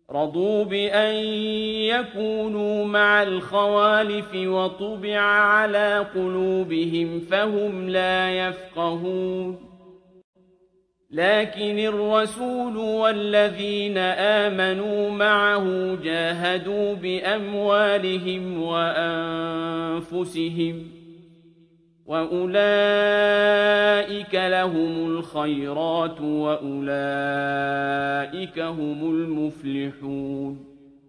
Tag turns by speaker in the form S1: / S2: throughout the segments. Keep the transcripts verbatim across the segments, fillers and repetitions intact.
S1: رضوا بأن يكونوا مع الخوالف وطبع على قلوبهم فهم لا يفقهون لكن الرسول والذين آمنوا معه جاهدوا بأموالهم وأنفسهم وأولئك لهم الخيرات وأولئك هم المفلحون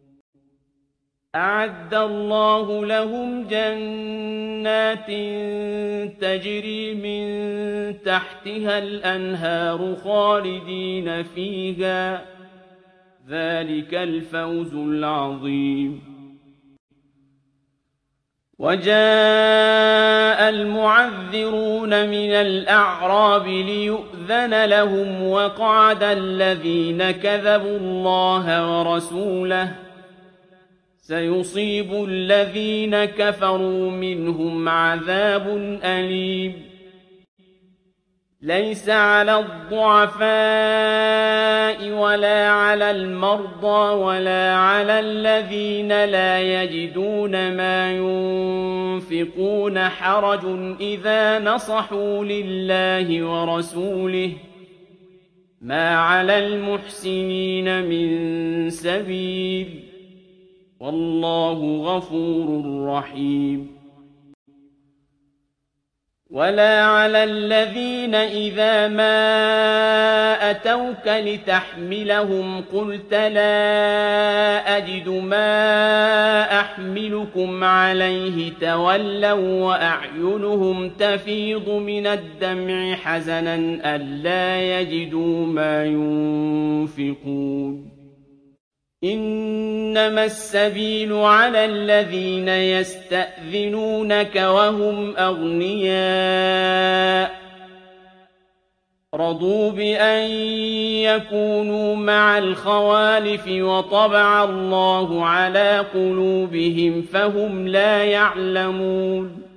S1: أعد الله لهم جنات تجري من تحتها الأنهار خالدين فيها ذلك الفوز العظيم وجاء المعذرون من الأعراب ليؤذن لهم وقعد الذين كذبوا الله ورسوله سيصيب الذين كفروا منهم عذاب أليم ليس على الضعفاء ولا على المرضى ولا على الذين لا يجدون ما ينفقون حرج إذا نصحوا لله ورسوله ما على المحسنين من سبيل والله غفور رحيم ولا على الذين إذا ما أتوك لتحملهم قلت لا أجد ما أحملكم عليه تولوا وأعينهم تفيض من الدمع حزنا ألا يجدوا ما ينفقون إنما السبيل على الذين يستأذنونك وهم أغنياء رضوا بأن يكونوا مع الخوالف وطبع الله على قلوبهم فهم لا يعلمون